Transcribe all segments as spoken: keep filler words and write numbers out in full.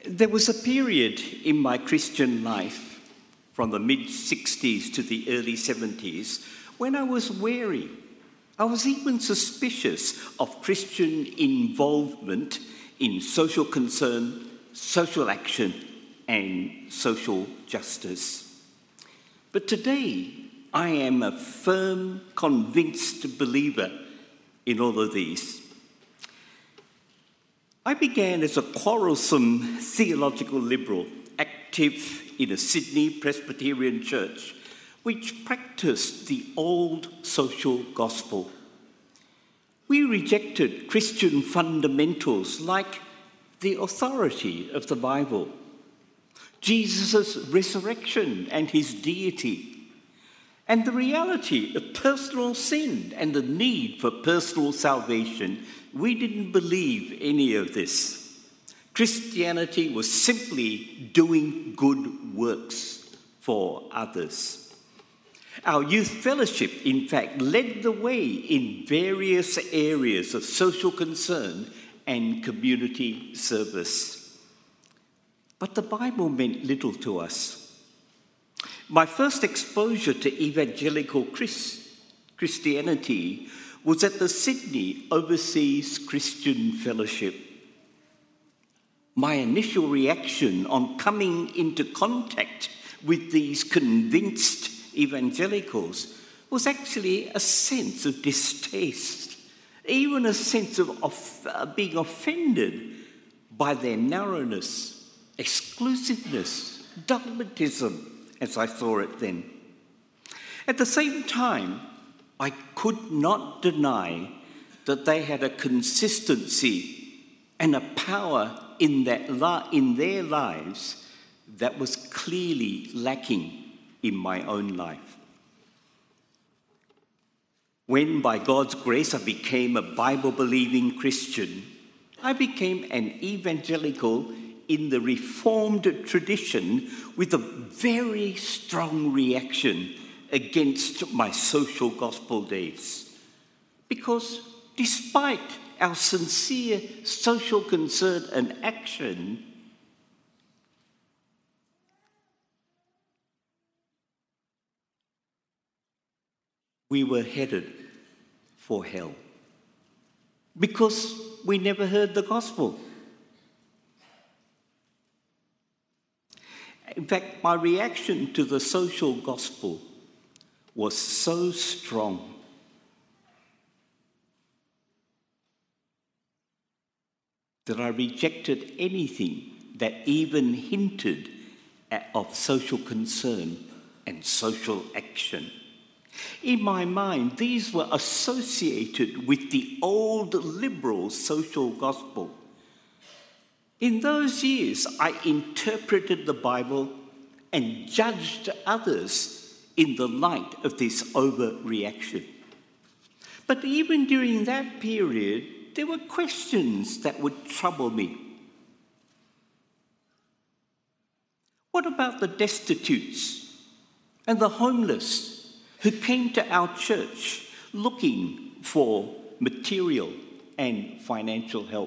There was a period in my Christian life, from the mid-sixties to the early seventies, when I was wary. I was even suspicious of Christian involvement in social concern, social action, and social justice. But today, I am a firm, convinced believer in all of these. I began as a quarrelsome theological liberal, active in a Sydney Presbyterian church, which practiced the old social gospel. We rejected Christian fundamentals like the authority of the Bible, Jesus' resurrection and his deity, and the reality of personal sin and the need for personal salvation. We didn't believe any of this. Christianity was simply doing good works for others. Our youth fellowship, in fact, led the way in various areas of social concern and community service. But the Bible meant little to us. My first exposure to evangelical Christ- Christianity was at the Sydney Overseas Christian Fellowship. My initial reaction on coming into contact with these convinced evangelicals was actually a sense of distaste, even a sense of off- uh, being offended by their narrowness, exclusiveness, dogmatism, as I saw it then. At the same time, I could not deny that they had a consistency and a power in, that li- in their lives that was clearly lacking in my own life. When, by God's grace, I became a Bible-believing Christian, I became an evangelical in the Reformed tradition with a very strong reaction against my social gospel days. Because despite our sincere social concern and action, we were headed for hell. Because we never heard the gospel. In fact, my reaction to the social gospel was so strong that I rejected anything that even hinted at, of social concern and social action. In my mind, these were associated with the old liberal social gospel. In those years, I interpreted the Bible and judged others in the light of this overreaction. But even during that period, there were questions that would trouble me. What about the destitutes and the homeless who came to our church looking for material and financial help?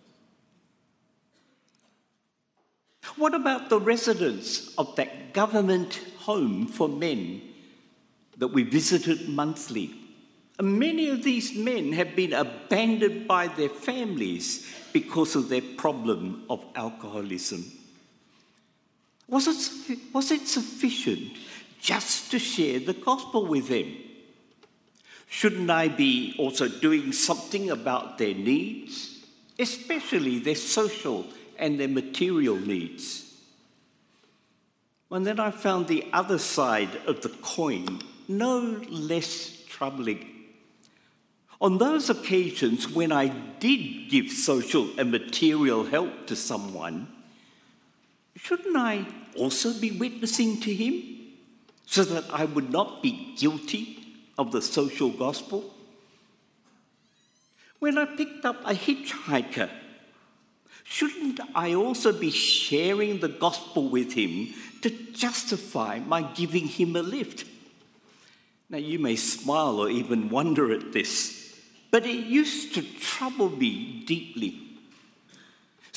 What about the residents of that government home for men that we visited monthly? And many of these men have been abandoned by their families because of their problem of alcoholism. Was it, was it sufficient just to share the gospel with them? Shouldn't I be also doing something about their needs, especially their social and their material needs? And then I found the other side of the coin no less troubling. On those occasions when I did give social and material help to someone, shouldn't I also be witnessing to him so that I would not be guilty of the social gospel? When I picked up a hitchhiker, shouldn't I also be sharing the gospel with him to justify my giving him a lift? Now, you may smile or even wonder at this, but it used to trouble me deeply.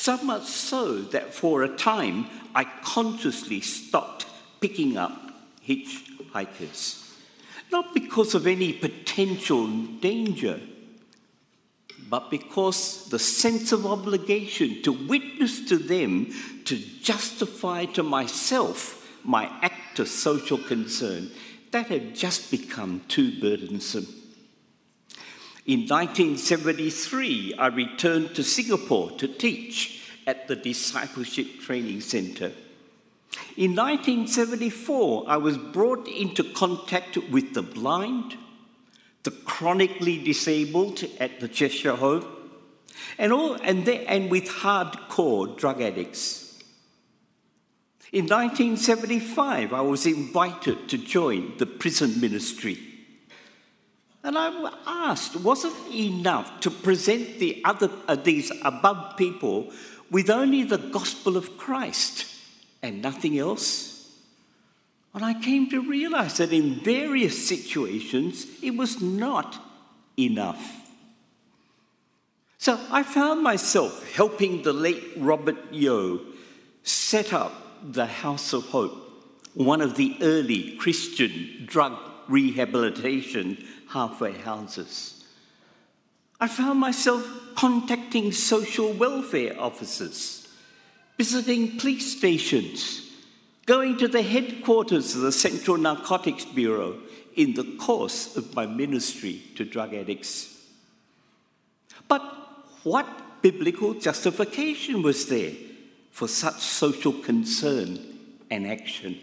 So much so that for a time I consciously stopped picking up hitchhikers. Not because of any potential danger, but because the sense of obligation to witness to them, to justify to myself my act of social concern, that had just become too burdensome. In nineteen seventy-three, I returned to Singapore to teach at the Discipleship Training Centre. In nineteen seventy-four, I was brought into contact with the blind, the chronically disabled at the Cheshire Home, and, all, and, they, and with hardcore drug addicts. In nineteen seventy-five, I was invited to join the prison ministry. And I asked, was it enough to present the other, uh, these above people with only the gospel of Christ and nothing else? And I came to realize that in various situations, it was not enough. So I found myself helping the late Robert Yeo set up the House of Hope, one of the early Christian drug rehabilitation halfway houses. I found myself contacting social welfare officers, visiting police stations, going to the headquarters of the Central Narcotics Bureau in the course of my ministry to drug addicts. But what biblical justification was there for such social concern and action?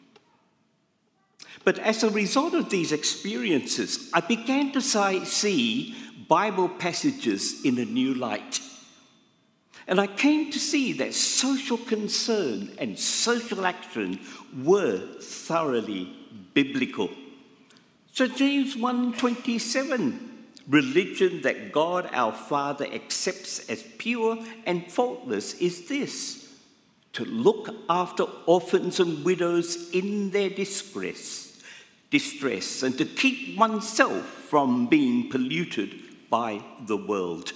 But as a result of these experiences, I began to see Bible passages in a new light. And I came to see that social concern and social action were thoroughly biblical. So James one twenty-seven, religion that God our Father accepts as pure and faultless is this: to look after orphans and widows in their distress. distress, and to keep oneself from being polluted by the world.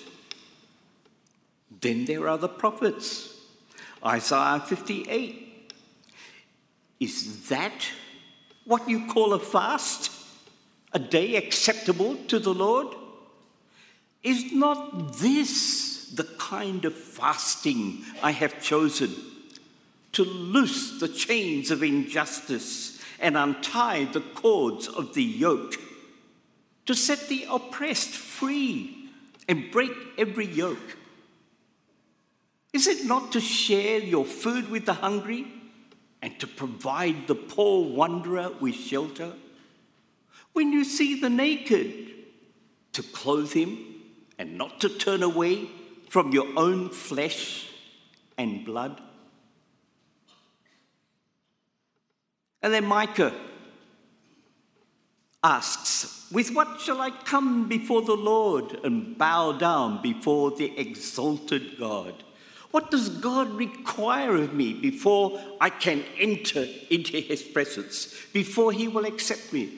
Then there are the prophets. Isaiah fifty-eight. Is that what you call a fast? A day acceptable to the Lord? Is not this the kind of fasting I have chosen? To loose the chains of injustice and untie the cords of the yoke, to set the oppressed free and break every yoke? Is it not to share your food with the hungry and to provide the poor wanderer with shelter? When you see the naked, to clothe him and not to turn away from your own flesh and blood? And then Micah asks, with what shall I come before the Lord and bow down before the exalted God? What does God require of me before I can enter into his presence, before he will accept me?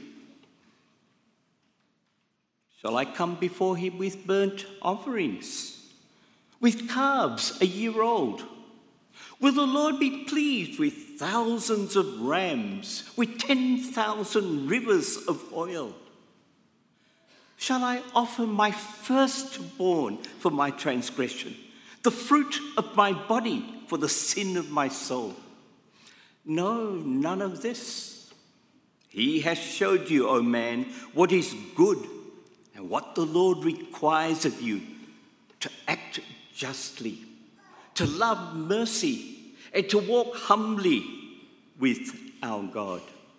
Shall I come before him with burnt offerings, with calves a year old? Will the Lord be pleased with thousands of rams, with ten thousand rivers of oil? Shall I offer my firstborn for my transgression, the fruit of my body for the sin of my soul? No, none of this. He has showed you, O man, what is good and what the Lord requires of you: to act justly, to love mercy, and to walk humbly with our God.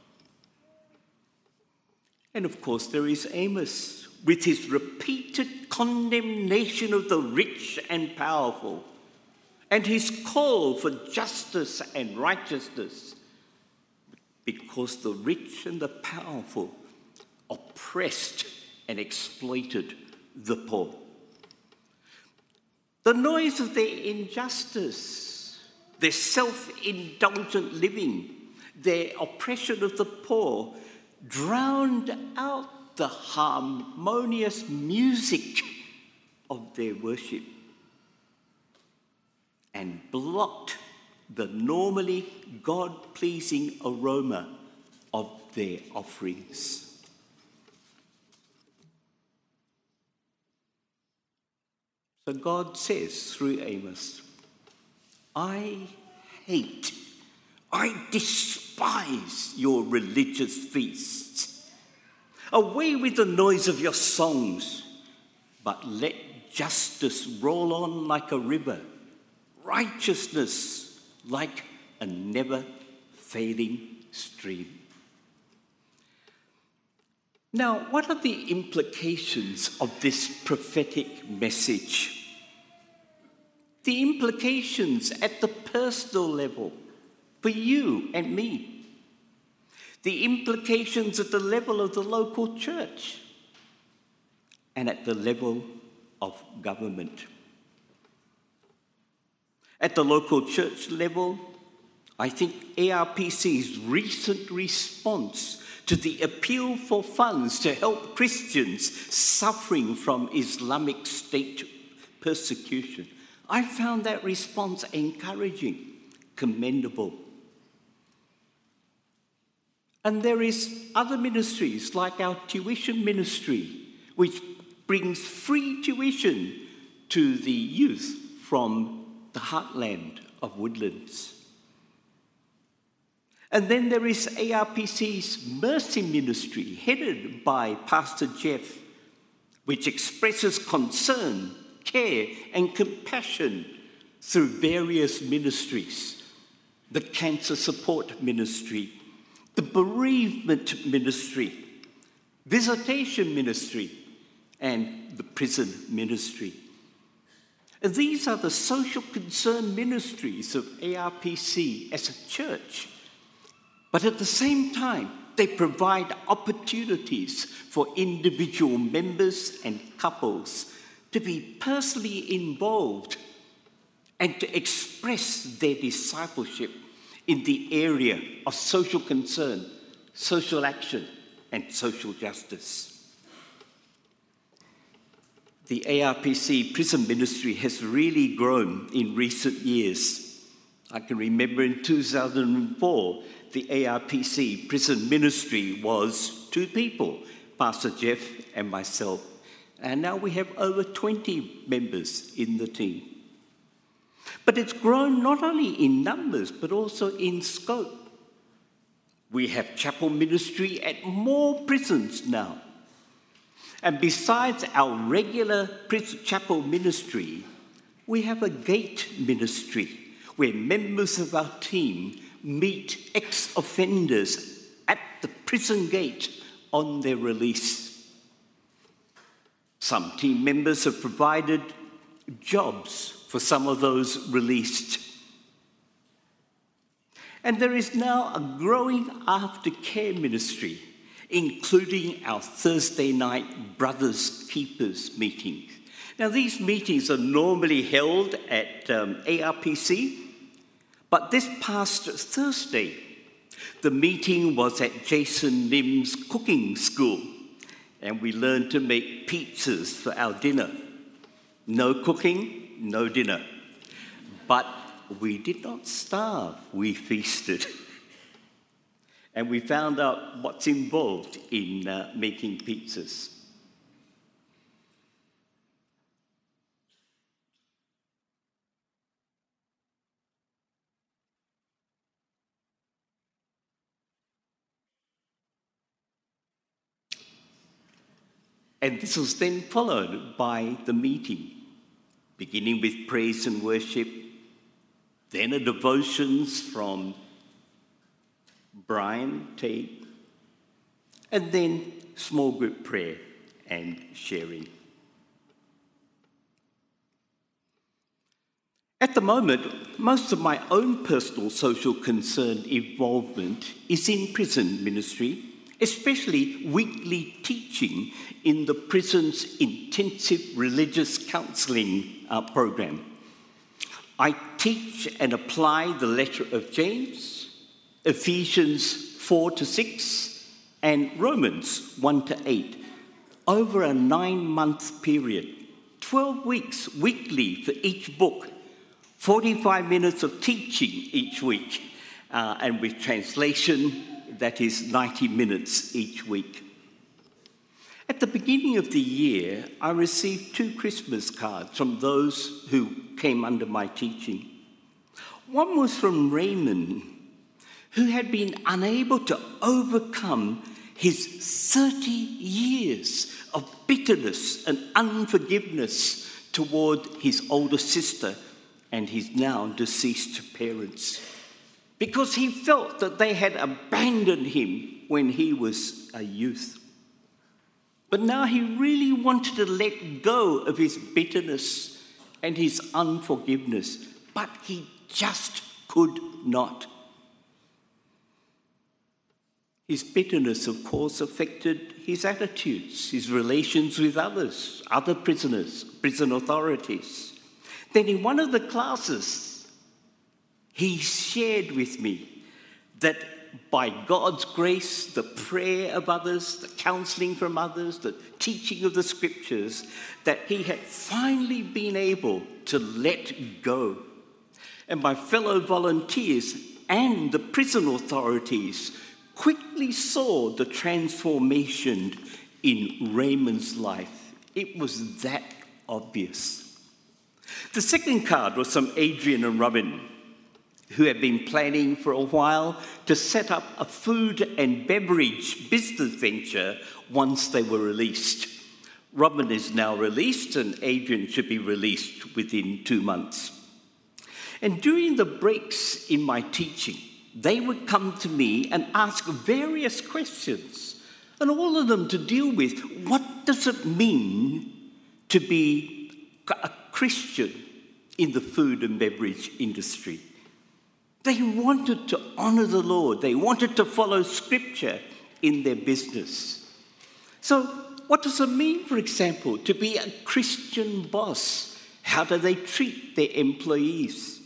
And of course, there is Amos, with his repeated condemnation of the rich and powerful, and his call for justice and righteousness, because the rich and the powerful oppressed and exploited the poor. The noise of their injustice, their self-indulgent living, their oppression of the poor, drowned out the harmonious music of their worship. and blocked the normally God-pleasing aroma of their offerings. So God says through Amos, I hate, I despise your religious feasts. Away with the noise of your songs, but let justice roll on like a river, righteousness like a never-failing stream. Now, what are the implications of this prophetic message? The implications at the personal level for you and me. The implications at the level of the local church and at the level of government. At the local church level, I think A R P C's recent response to the appeal for funds to help Christians suffering from Islamic State persecution, I found that response encouraging, commendable. And there is other ministries like our tuition ministry, which brings free tuition to the youth from the heartland of Woodlands. And then there is A R P C's Mercy Ministry, headed by Pastor Jeff, which expresses concern, care, and compassion through various ministries. The Cancer Support Ministry, the Bereavement Ministry, Visitation Ministry, and the Prison Ministry. And these are the social concern ministries of A R P C as a church. But at the same time, they provide opportunities for individual members and couples to be personally involved and to express their discipleship in the area of social concern, social action, and social justice. The A R P C prison ministry has really grown in recent years. I can remember in two thousand four, the A R P C prison ministry was two people, Pastor Jeff and myself. And now we have over twenty members in the team. But it's grown not only in numbers, but also in scope. We have chapel ministry at more prisons now. And besides our regular prison chapel ministry, we have a gate ministry where members of our team meet ex-offenders at the prison gate on their release. Some team members have provided jobs for some of those released. And there is now a growing aftercare ministry, including our Thursday night Brothers Keepers meetings. Now, these meetings are normally held at um, A R P C, but this past Thursday, the meeting was at Jason Lim's cooking school, and we learned to make pizzas for our dinner. No cooking, no dinner. But we did not starve, we feasted. And we found out what's involved in uh, making pizzas. And this was then followed by the meeting, beginning with praise and worship, then a devotions from Brian Tate, and then small group prayer and sharing. At the moment, most of my own personal social concern involvement is in prison ministry, especially weekly teaching in the prison's intensive religious counselling uh, program. I teach and apply the letter of James, Ephesians four to six, and Romans one to eight over a nine-month period, twelve weeks weekly for each book, forty-five minutes of teaching each week, uh, and with translation, that is ninety minutes each week. At the beginning of the year, I received two Christmas cards from those who came under my teaching. One was from Raymond, who had been unable to overcome his thirty years of bitterness and unforgiveness toward his older sister and his now deceased parents, because he felt that they had abandoned him when he was a youth. But now he really wanted to let go of his bitterness and his unforgiveness, but he just could not. His bitterness, of course, affected his attitudes, his relations with others, other prisoners, prison authorities. Then in one of the classes, he shared with me that by God's grace, the prayer of others, the counseling from others, the teaching of the scriptures, that he had finally been able to let go. And my fellow volunteers and the prison authorities quickly saw the transformation in Raymond's life. It was that obvious. The second card was from Adrian and Robin, who had been planning for a while to set up a food and beverage business venture once they were released. Robin is now released, and Adrian should be released within two months. And during the breaks in my teaching, they would come to me and ask various questions, and all of them to deal with what does it mean to be a Christian in the food and beverage industry. They wanted to honor the Lord. They wanted to follow Scripture in their business. So what does it mean, for example, to be a Christian boss? How do they treat their employees?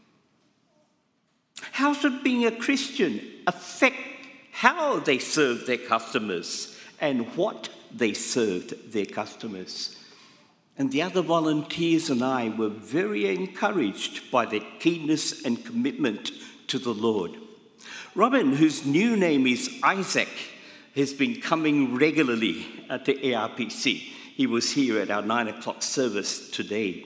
How should being a Christian affect how they serve their customers and what they served their customers? And the other volunteers and I were very encouraged by their keenness and commitment to the Lord. Robin, whose new name is Isaac, has been coming regularly uh, to A R P C. He was here at our nine o'clock service today.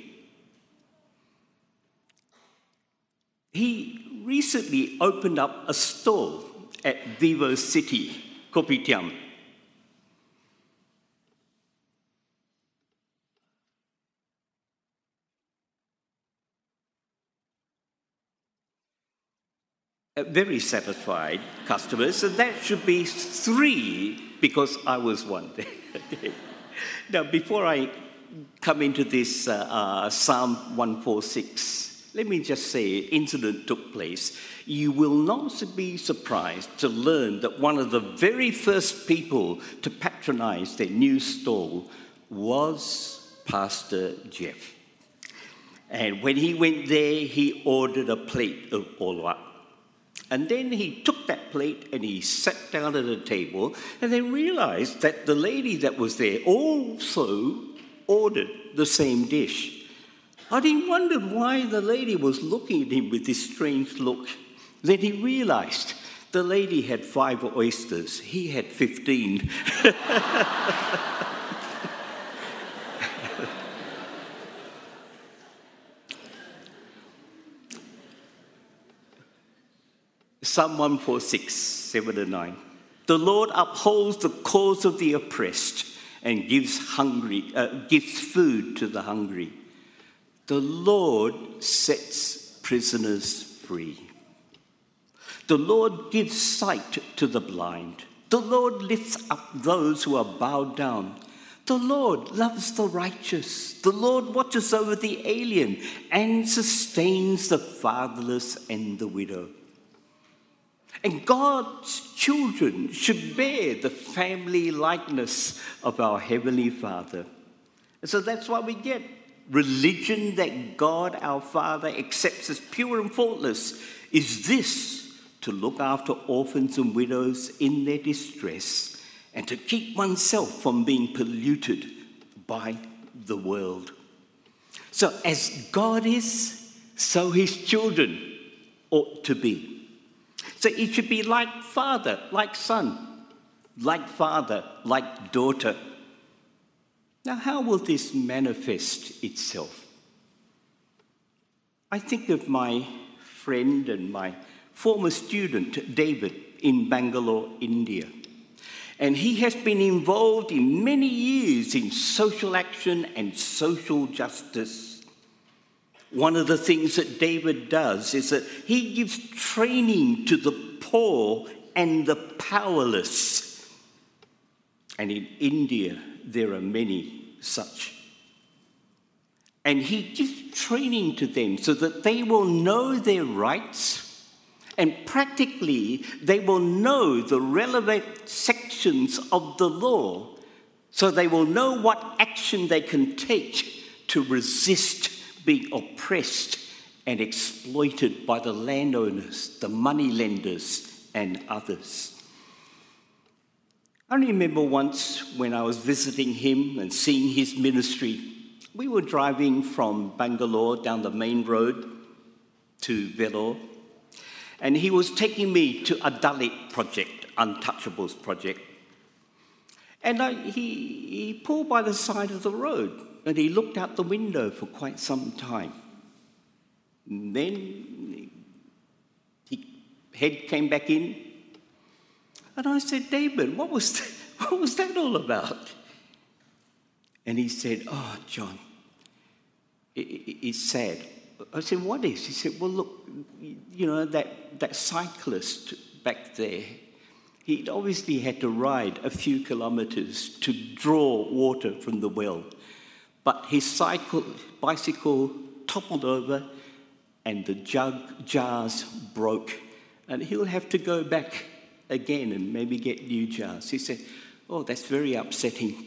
He recently opened up a stall at Vivo City, Kopitiam. Very satisfied customers, and that should be three, because I was one. Now, before I come into this uh, uh, Psalm one forty-six, let me just say an incident took place. You will not be surprised to learn that one of the very first people to patronize their new stall was Pastor Jeff. And when he went there, he ordered a plate of olwa. And then he took that plate and he sat down at a table, and then realized that the lady that was there also ordered the same dish. And he wondered why the lady was looking at him with this strange look. Then he realized the lady had five oysters, he had fifteen. Psalm one forty-six, seven and nine. The Lord upholds the cause of the oppressed and gives hungry, uh, gives food to the hungry. The Lord sets prisoners free. The Lord gives sight to the blind. The Lord lifts up those who are bowed down. The Lord loves the righteous. The Lord watches over the alien and sustains the fatherless and the widow. And God's children should bear the family likeness of our Heavenly Father. And so that's why we get religion that God our Father accepts as pure and faultless is this: to look after orphans and widows in their distress and to keep oneself from being polluted by the world. So as God is, so his children ought to be. So it should be like father, like son, like father, like daughter. Now, how will this manifest itself? I think of my friend and my former student, David, in Bangalore, India. And he has been involved in many years in social action and social justice. One of the things that David does is that he gives training to the poor and the powerless. And in India, there are many such. And he gives training to them so that they will know their rights, and practically they will know the relevant sections of the law, so they will know what action they can take to resist being oppressed and exploited by the landowners, the moneylenders, and others. I remember once when I was visiting him and seeing his ministry. We were driving from Bangalore down the main road to Vellore, and he was taking me to a Dalit project, Untouchables project. And I, he, he pulled by the side of the road, and he looked out the window for quite some time. And then his head came back in, and I said, David, what was that, what was that all about? And he said, oh, John, it, it, it's sad. I said, what is? He said, well, look, you know, that, that cyclist back there, he obviously had to ride a few kilometres to draw water from the well. But his cycle, bicycle toppled over and the jug jars broke. And he'll have to go back again and maybe get new jars. He said, oh, that's very upsetting.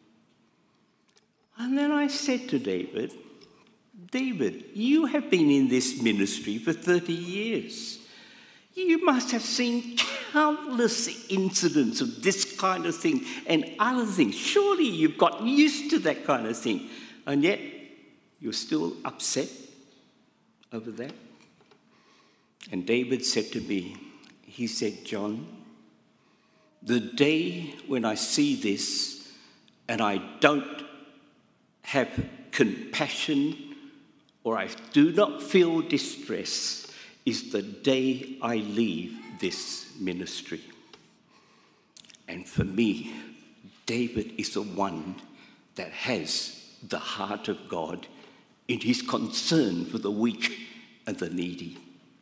And then I said to David, David, you have been in this ministry for thirty years. You must have seen countless incidents of this kind of thing and other things. Surely you've got used to that kind of thing. And yet, you're still upset over that? And David said to me, he said, John, the day when I see this and I don't have compassion or I do not feel distress is the day I leave this ministry. And for me, David is the one that has the heart of God in his concern for the weak and the needy.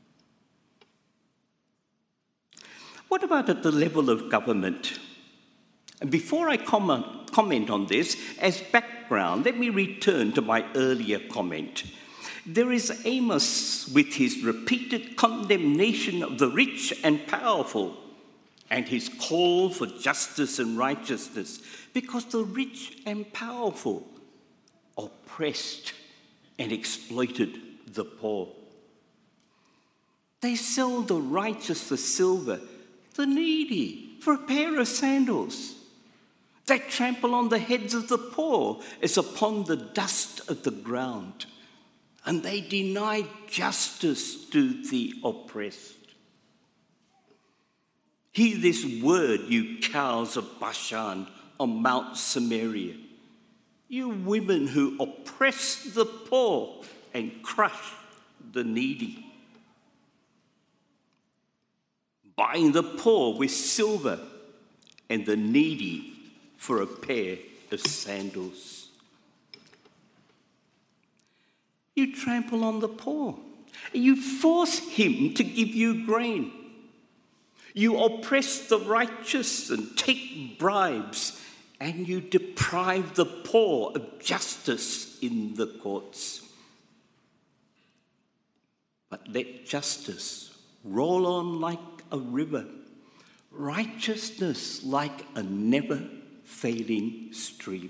What about at the level of government? And before I comment, comment on this, as background, let me return to my earlier comment. There is Amos with his repeated condemnation of the rich and powerful and his call for justice and righteousness, because the rich and powerful oppressed and exploited the poor. They sell the righteous for silver, the needy for a pair of sandals. They trample on the heads of the poor as upon the dust of the ground. And they deny justice to the oppressed. Hear this word, you cows of Bashan on Mount Samaria, you women who oppress the poor and crush the needy, buying the poor with silver and the needy for a pair of sandals. You trample on the poor. You force him to give you grain. You oppress the righteous and take bribes, and you deprive the poor of justice in the courts. But let justice roll on like a river, righteousness like a never-failing stream.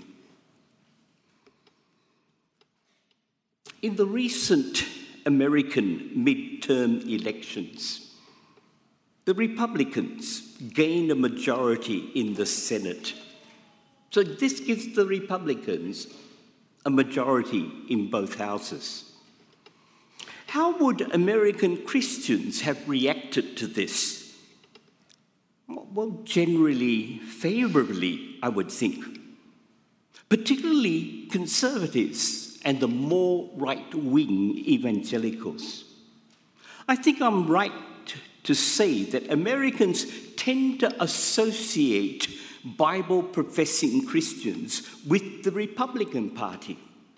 In the recent American midterm elections, the Republicans gained a majority in the Senate. So this gives the Republicans a majority in both houses. How would American Christians have reacted to this? Well, generally favourably, I would think. Particularly conservatives and the more right-wing evangelicals. I think I'm right to say that Americans tend to associate Bible-professing Christians with the Republican Party.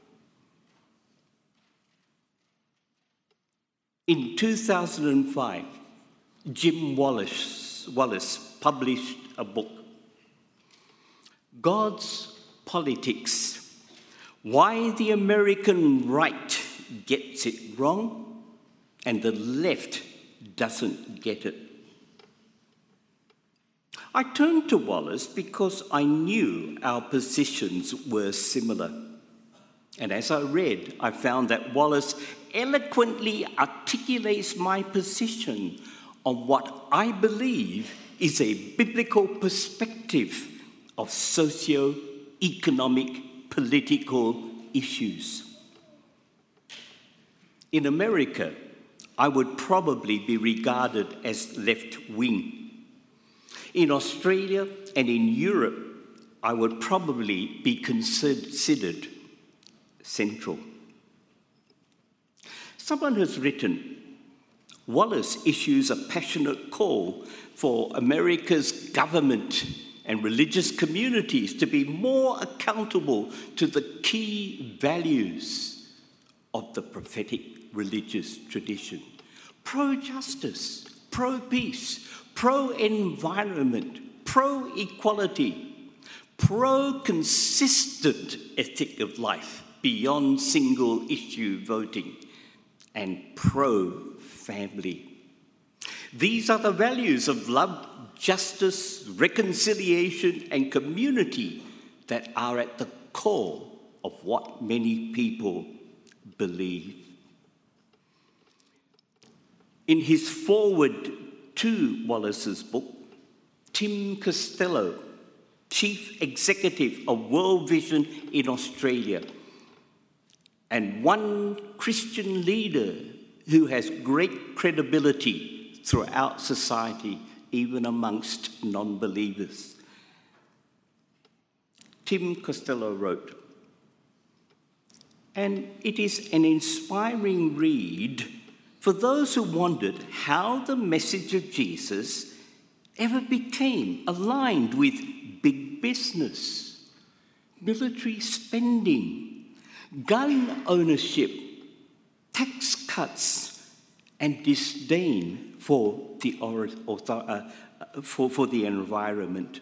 In two thousand five, Jim Wallace, Wallace published a book, God's Politics: Why the American Right Gets It Wrong and the Left Doesn't Get It. I turned to Wallace because I knew our positions were similar. And as I read, I found that Wallace eloquently articulates my position on what I believe is a biblical perspective of socio-economic political issues. In America, I would probably be regarded as left-wing. In Australia and in Europe, I would probably be considered central. Someone has written, Wallace issues a passionate call for America's government and religious communities to be more accountable to the key values of the prophetic religious tradition. Pro-justice, pro-peace, pro-environment, pro-equality, pro-consistent ethic of life beyond single-issue voting, and pro-family. These are the values of love, justice, reconciliation, and community that are at the core of what many people believe. In his foreword to Wallace's book, Tim Costello, Chief Executive of World Vision in Australia, and one Christian leader who has great credibility throughout society, even amongst non-believers. Tim Costello wrote, and it is an inspiring read for those who wondered how the message of Jesus ever became aligned with big business, military spending, gun ownership, tax cuts, and disdain for the, uh, for, for the environment.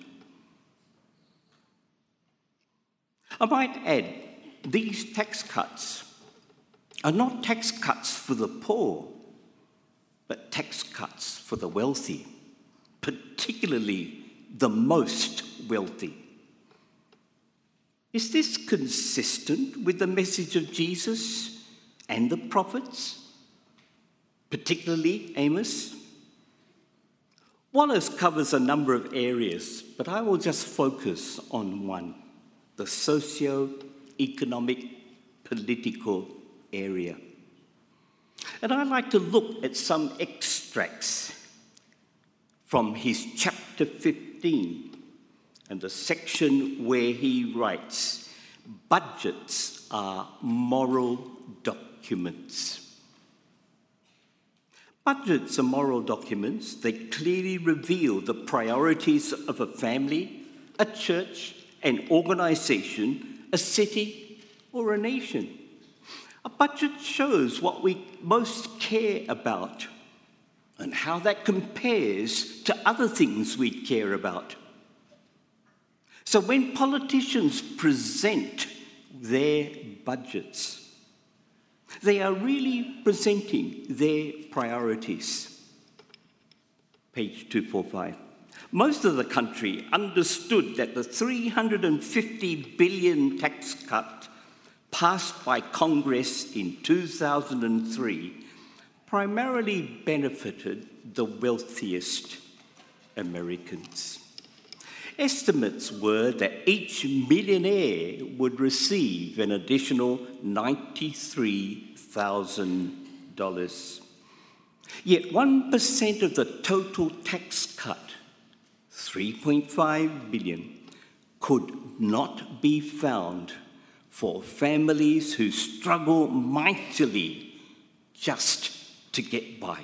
I might add, these tax cuts are not tax cuts for the poor, but tax cuts for the wealthy, particularly the most wealthy. Is this consistent with the message of Jesus and the prophets, particularly Amos? Wallace covers a number of areas, but I will just focus on one, the socio-economic political area. And I'd like to look at some extracts from his chapter fifteen and the section where he writes, budgets are moral documents. Budgets are moral documents. They clearly reveal the priorities of a family, a church, an organisation, a city, or a nation. A budget shows what we most care about and how that compares to other things we care about. So when politicians present their budgets, they are really presenting their priorities. Page two forty-five. Most of the country understood that the three hundred fifty billion dollars tax cut passed by Congress in two thousand three primarily benefited the wealthiest Americans. Estimates were that each millionaire would receive an additional ninety-three thousand dollars. Yet one percent of the total tax cut, three point five billion dollars, could not be found for families who struggle mightily just to get by.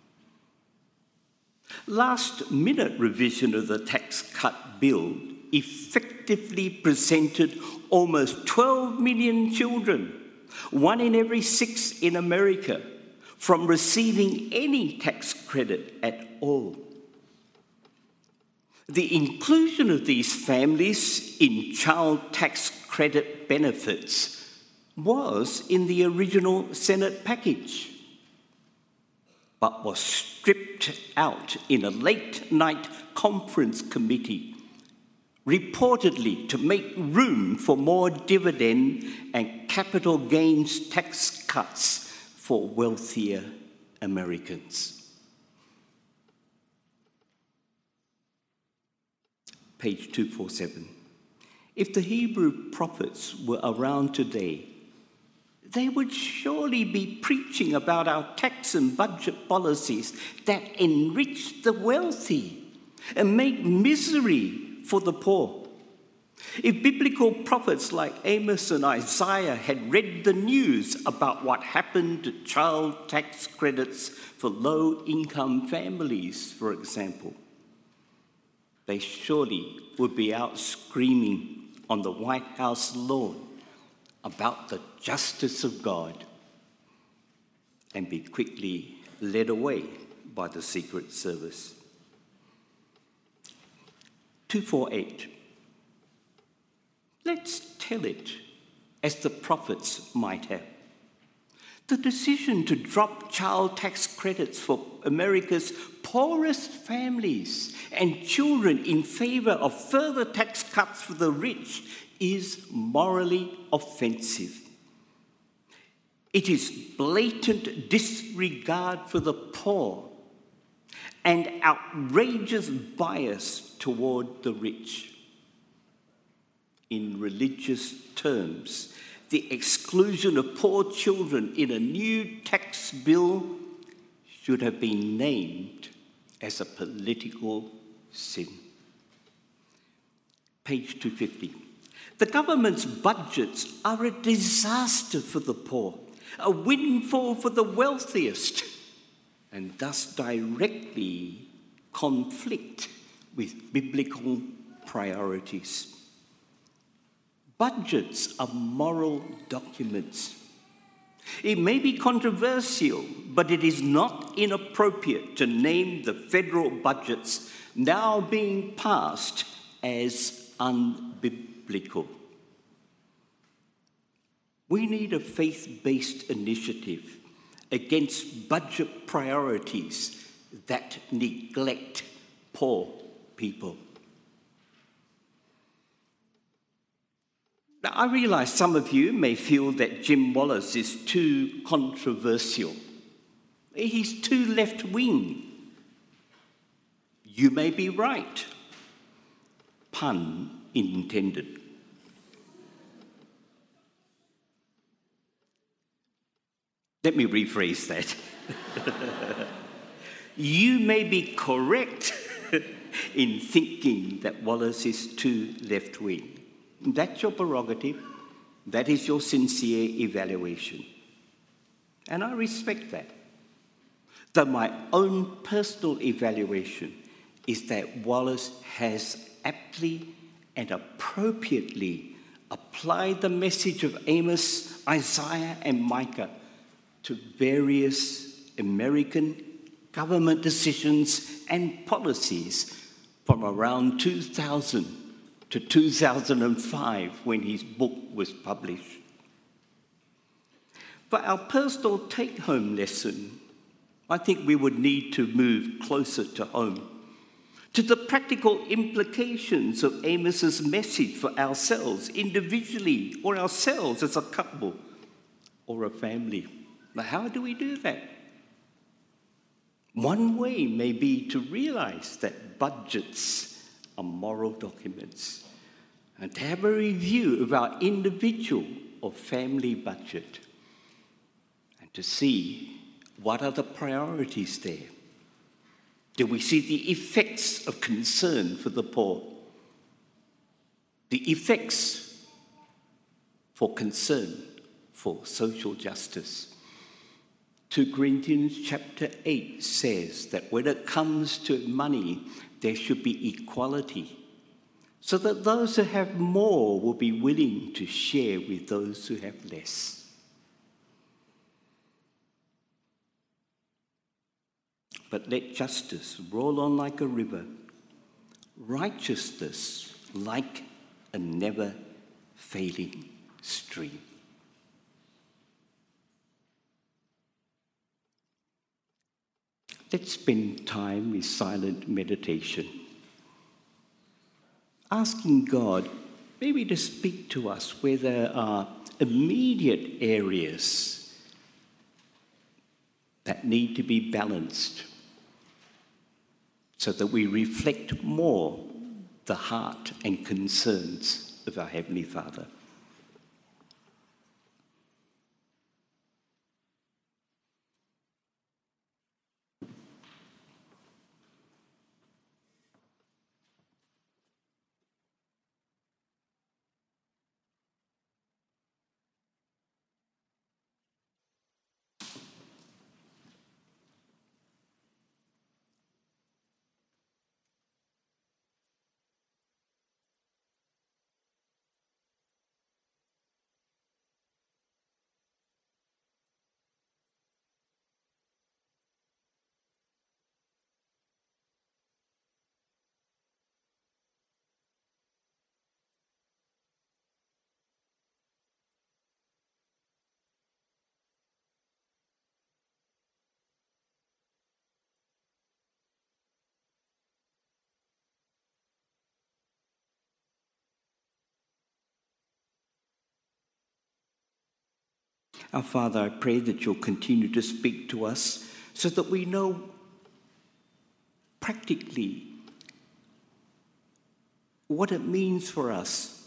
Last-minute revision of the tax cut bill effectively presented almost twelve million children, one in every six in America, from receiving any tax credit at all. The inclusion of these families in child tax credit benefits was in the original Senate package, but was stripped out in a late-night conference committee, reportedly to make room for more dividend and capital gains tax cuts for wealthier Americans. Page two forty-seven. If the Hebrew prophets were around today, they would surely be preaching about our tax and budget policies that enrich the wealthy and make misery for the poor. If biblical prophets like Amos and Isaiah had read the news about what happened to child tax credits for low-income families, for example, they surely would be out screaming on the White House lawn about the justice of God and be quickly led away by the Secret Service. two forty-eight. Let's tell it as the prophets might have. The decision to drop child tax credits for America's poorest families and children in favour of further tax cuts for the rich is morally offensive. It is blatant disregard for the poor and outrageous bias toward the rich. In religious terms, the exclusion of poor children in a new tax bill should have been named as a political sin. Page two fifty. The government's budgets are a disaster for the poor, a windfall for the wealthiest, and thus directly conflict with biblical priorities. Budgets are moral documents. It may be controversial, but it is not inappropriate to name the federal budgets now being passed as unbiblical. We need a faith-based initiative against budget priorities that neglect poor people. Now, I realise some of you may feel that Jim Wallace is too controversial. He's too left-wing. You may be right. Pun intended. Let me rephrase that. You may be correct in thinking that Wallace is too left-wing. That's your prerogative. That is your sincere evaluation. And I respect that. Though my own personal evaluation is that Wallace has aptly and appropriately applied the message of Amos, Isaiah, and Micah to various American government decisions and policies from around two thousand to two thousand five, when his book was published. For our personal take-home lesson, I think we would need to move closer to home, to the practical implications of Amos's message for ourselves individually, or ourselves as a couple or a family. Now, how do we do that? One way may be to realise that budgets are moral documents, and to have a review of our individual or family budget, and to see What are the priorities there? Do we see the effects of concern for the poor? The effects for concern for social justice. Second Corinthians chapter eight says that when it comes to money, there should be equality, so that those who have more will be willing to share with those who have less. But let justice roll on like a river, righteousness like a never-failing stream. Let's spend time with silent meditation, asking God maybe to speak to us where there are immediate areas that need to be balanced, so that we reflect more the heart and concerns of our Heavenly Father. Our Father, I pray that you'll continue to speak to us so that we know practically what it means for us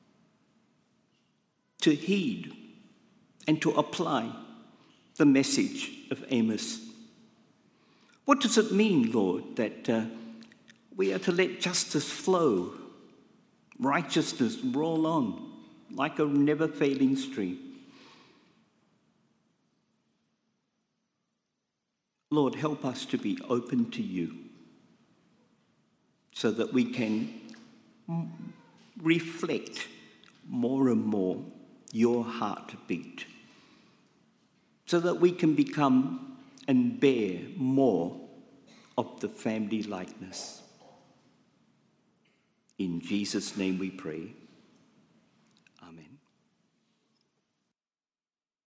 to heed and to apply the message of Amos. What does it mean, Lord, that uh, we are to let justice flow, righteousness roll on like a never-failing stream? Lord, help us to be open to you so that we can reflect more and more your heartbeat, so that we can become and bear more of the family likeness. In Jesus' name we pray.